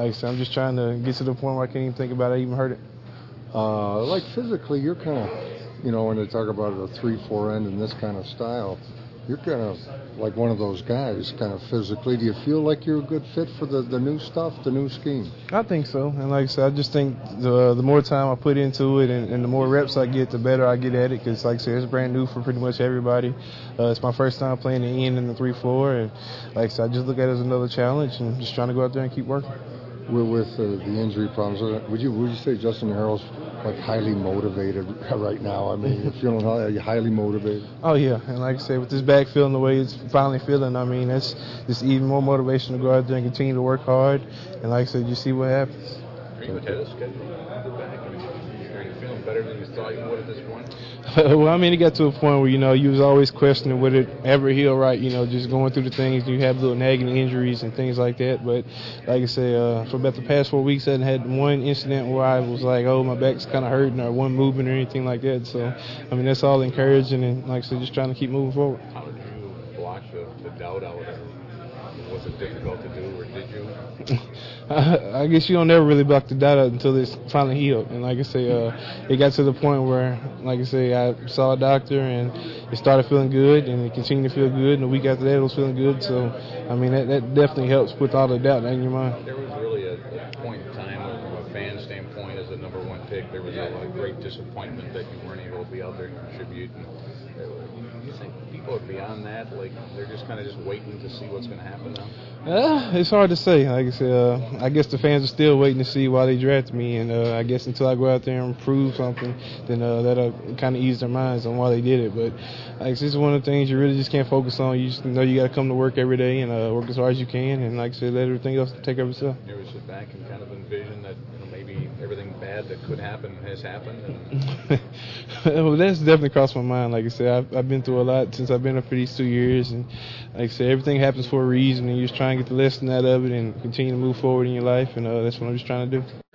like I said, I'm just trying to get to the point where I can't even think about it, even hurt it. Like physically, you're kind of, when they talk about a 3-4 end in this kind of style, you're kind of like one of those guys, kind of physically. Do you feel like you're a good fit for the new stuff, the new scheme? I think so, and like I said, I just think the more time I put into it and the more reps I get, the better I get at it. Because like I said, it's brand new for pretty much everybody. It's my first time playing the end in the 3-4, and like I said, I just look at it as another challenge and just trying to go out there and keep working. With the injury problems, would you say Justin Harrell's like highly motivated right now? I mean, you're feeling highly motivated. Oh yeah, and like I said, with this back feeling the way it's finally feeling, I mean, that's just even more motivation to go out there and continue to work hard. And like I said, you see what happens. Are you ahead of schedule on the back? I mean, are you feeling better than you thought you would at this point? Well, I mean, it got to a point where, you was always questioning would it ever heal right, just going through the things. You have little nagging injuries and things like that. But like I say, for about the past 4 weeks, I hadn't had one incident where I was like, oh, my back's kind of hurting, or one movement or anything like that. So, I mean, that's all encouraging, and like I said, just trying to keep moving forward. How did you block the doubt out? Was it difficult to do, or did you? I guess you don't ever really block the doubt out until it's finally healed. And like I say, it got to the point where, like I say, I saw a doctor and it started feeling good, and it continued to feel good. And the week after that, it was feeling good. So, I mean, that definitely helps put all the doubt in your mind. There was really a point in time where, from a fan standpoint, as a number one pick, there was a great disappointment that you weren't able to be out there and contribute. And you think people are beyond that? Like, they're just kind of just waiting to see what's going to happen now? It's hard to say. Like I said, I guess the fans are still waiting to see why they drafted me, and I guess until I go out there and prove something, then that'll kind of ease their minds on why they did it. But like, this is one of the things you really just can't focus on. You just know you got to come to work every day and work as hard as you can, and like I said, let everything else take care of itself. You ever sit back and kind of envision that maybe everything bad that could happen has happened? Well, that's definitely crossed my mind. Like I said, I've been through a lot since I've been up for these 2 years, and like I said, everything happens for a reason, and you're just trying to get the lesson out of it and continue to move forward in your life, and that's what I'm just trying to do.